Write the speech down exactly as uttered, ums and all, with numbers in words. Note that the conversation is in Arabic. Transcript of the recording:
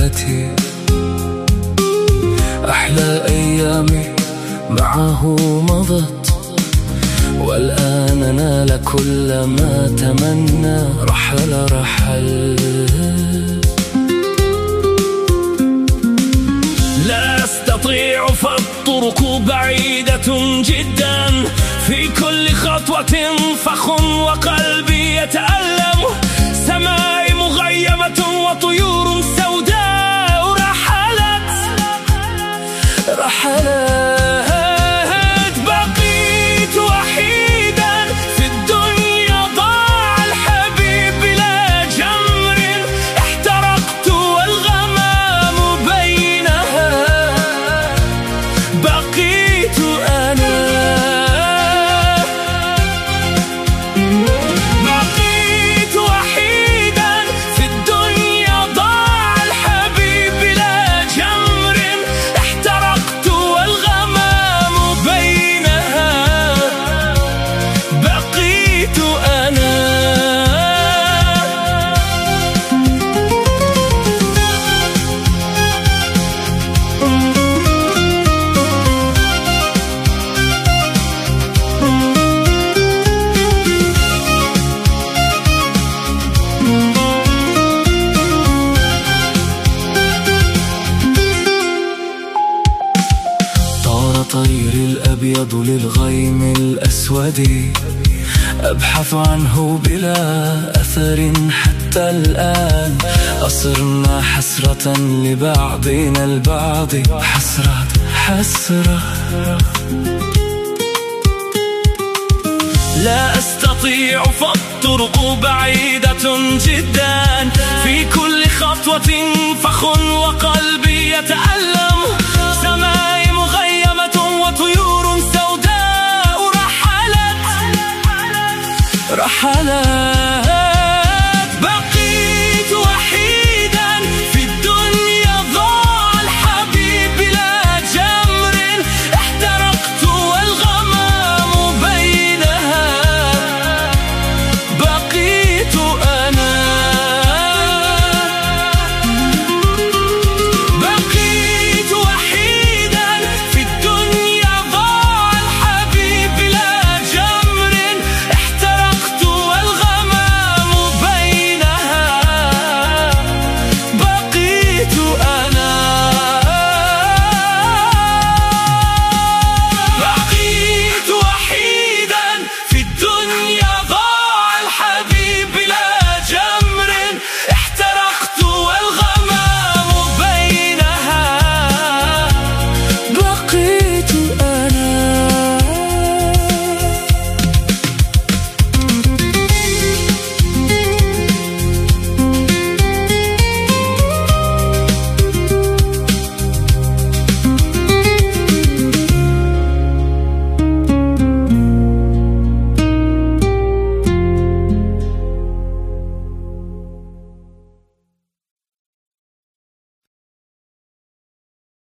حياتي، أحلى أيامي معه مضت، والآن نال كل ما تمنى. رحل رحل لا أستطيع فالطرق بعيدة جدا، في كل خطوة فخ وقلبي يتألم. سماء مغيمة وطيور سوداء رحلت رحلت. بقيت وحيدا في الدنيا، ضاع الحبيب بلا جمر، احترقت والغمام بينها. بقيت أنا بقيت وحيدا في الدنيا، ضاع الحبيب بلا جمر، احترقت والغمام بينها. بقيت أنا طار طيري الأبيض للغيم الأسود، أبحث عنه بلا أثر حتى الآن. أصرنا حسرة لبعضنا البعض، حسرة حسرة. لا أستطيع فالطرق بعيدة جدا، في كل خطوة فخ وقلبي يتألم. سماء مغيمة وطيور سوداء رحلت رحلت.